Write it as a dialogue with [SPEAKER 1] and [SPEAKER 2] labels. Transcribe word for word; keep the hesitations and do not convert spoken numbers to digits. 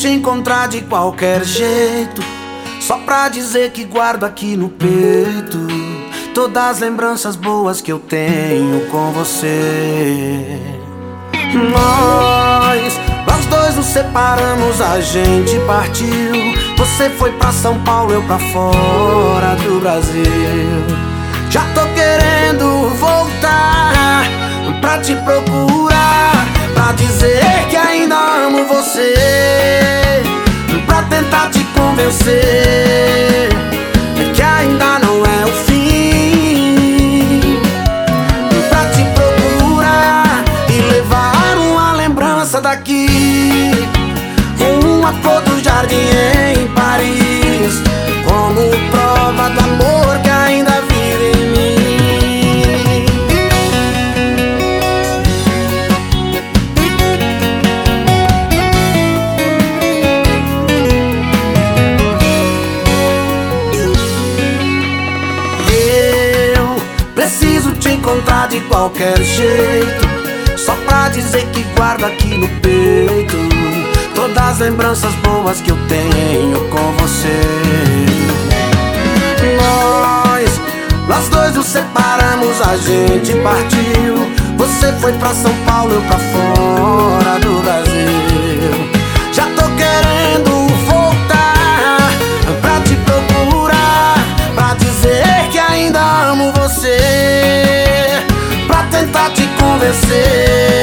[SPEAKER 1] te encontrar de qualquer jeito, só pra dizer que guardo aqui no peito todas as lembranças boas que eu tenho com você. Nós, nós dois nos separamos, a gente partiu. Você foi pra São Paulo, eu pra fora do Brasil. Já tô querendo voltar pra te procurar, pra dizer que ainda amo você, pra tentar te convencer que ainda não é o fim, pra te procurar e levar uma lembrança daqui, uma flor do jardim em Paris, como prova do amor que ainda vive em mim. Preciso te encontrar de qualquer jeito, só pra dizer que guardo aqui no peito todas as lembranças boas que eu tenho com você. Nós, nós dois nos separamos, a gente partiu. Você foi pra São Paulo, eu pra fora do Brasil. Já tô querendo voltar pra te procurar, pra dizer que ainda amo você, pra tentar te convencer